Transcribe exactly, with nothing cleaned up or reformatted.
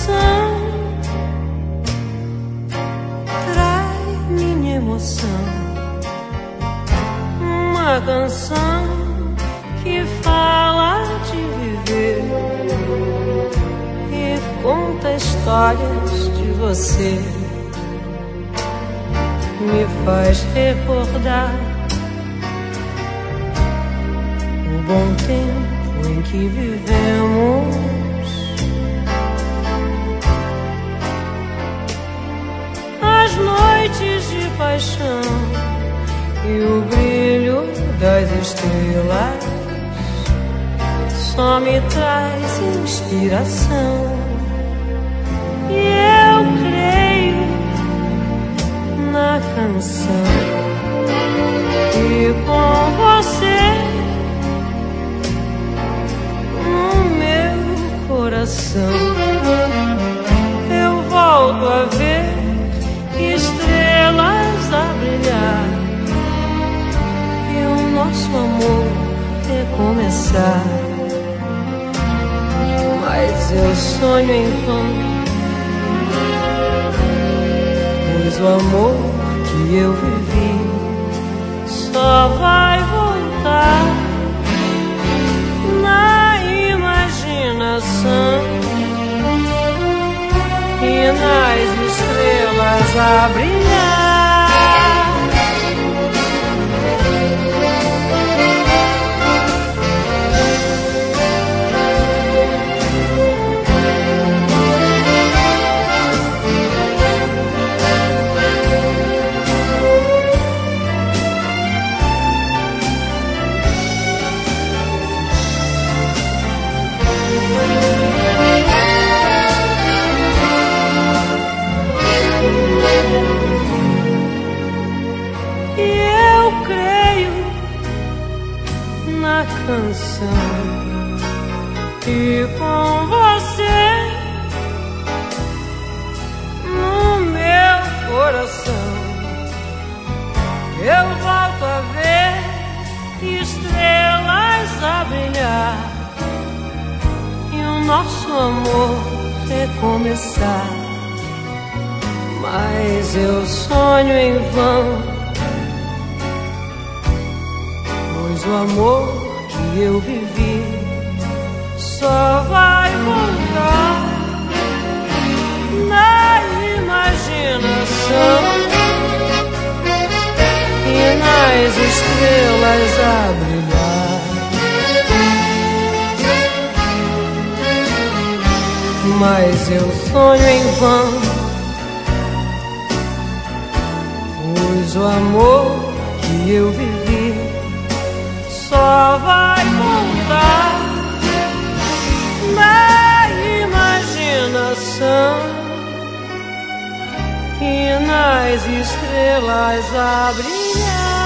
canção traz minha emoção, uma canção que fala de viver e conta histórias de você, me faz recordar o bom tempo em que vivemos, as noites de paixão e o brilho das estrelas só me traz inspiração. E eu creio na canção, e com você no meu coração eu volto a ver estrelas a brilhar e o nosso amor recomeçar. Mas eu sonho em vão, pois o amor que eu vivi só vai voltar na imaginação e nas estrelas a brilhar. Na canção e com você no meu coração eu volto a ver estrelas a brilhar e o nosso amor recomeçar. Mas eu sonho em vão, pois o amor que eu vivi só vai voltar na imaginação e nas estrelas a brilhar. Mas eu sonho em vão, pois o amor que eu vivi só vai voltar na imaginação e nas estrelas a brilhar.